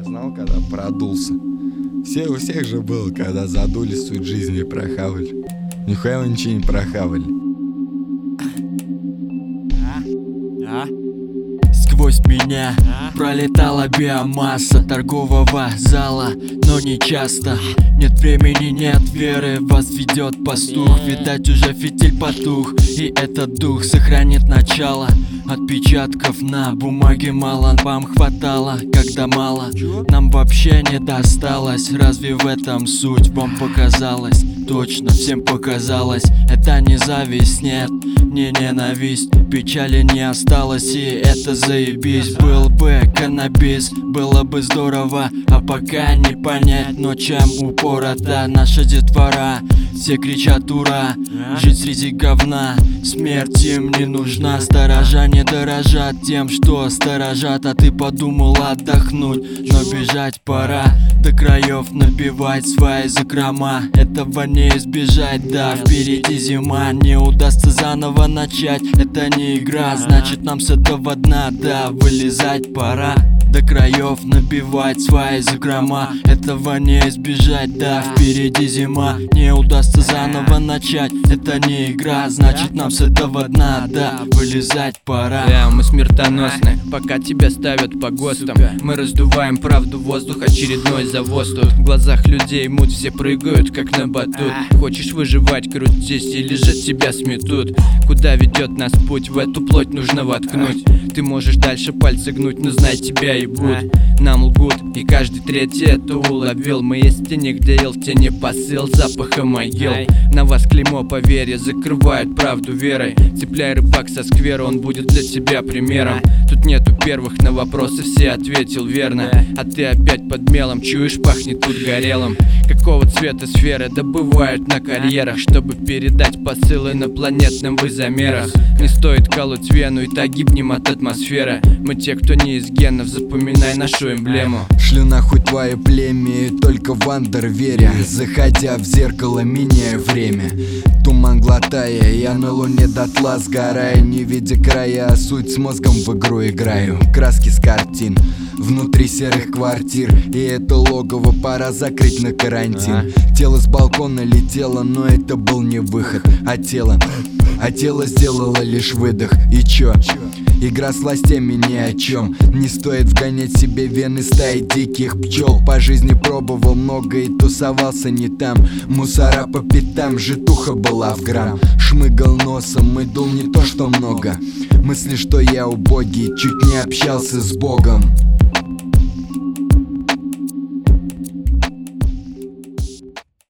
знал, когда продулся. У всех же было, когда задулись, суть жизни прохавали. Нихуя вы ничего не прохавали. Сквозь меня пролетала биомасса торгового зала, но не часто. Нет времени, нет веры, вас ведет пастух. Видать, уже фитиль потух, и этот дух сохранит начало. Отпечатков на бумаге мало, вам хватало, когда мало. Нам вообще не досталось, разве в этом суть? Вам показалось, точно всем показалось. Это не зависть, нет, не ненависть. Печали не осталось, и это заебись. Был бы каннабис, было бы здорово, а пока не понять, но чем упорота наша детвора. Все кричат ура, жить среди говна, смерть им не нужна. Сторожа не дорожат тем, что сторожат, а ты подумал отдохнуть, но бежать пора. До краев набивать свои закрома, этого не избежать, да, впереди зима. Не удастся заново начать, это не игра, значит нам с этого дна, да, вылезать пора. До краев набивать свои закрома, этого не избежать, да, впереди зима. Не удастся заново начать, это не игра, значит нам с этого дна, да, вылезать пора. Да, мы смертоносны, пока тебя ставят по ГОСТам. Мы раздуваем правду, воздух, очередной завоз тут. В глазах людей муть, все прыгают как на батут. Хочешь выживать, крутись или же тебя сметут. Куда ведет нас путь, в эту плоть нужно воткнуть. Ты можешь дальше пальцы гнуть, но знай, тебя ебут. Нам лгут, и каждый третий это уловил. Мы есть тени, где ел в тени посыл запаха могил. На вас клеймо по вере, закрывают правду верой. Цепляй рыбак со сквера, он будет для тебя примером. Тут нету первых, на вопросы все ответил верно. А ты опять под мелом, чуешь, пахнет тут горелым. Какого цвета сферы добывают на карьерах, чтобы передать посыл инопланетным в изомерах. Не стоит колоть вену, и так гибнем от атмосферы. Мы те, кто не из генов, запоминай нашу эмблему. Шлю нахуй твое племя, и только в андервере, заходя в зеркало, меняю время. Туман глотая, я на луне дотла сгораю, не видя края, суть с мозгом в игру играю. Краски с картин внутри серых квартир, и это логово пора закрыть на карантин. Тело с балкона летело, но это был не выход, а тело сделало лишь выдох. И чё? Игра с властями ни о чем. Не стоит вгонять себе вены стаи диких пчел. По жизни пробовал много и тусовался не там. Мусора по пятам, житуха была в грамм. Шмыгал носом и дул не то что много. Мысли, что я убогий, чуть не общался с Богом.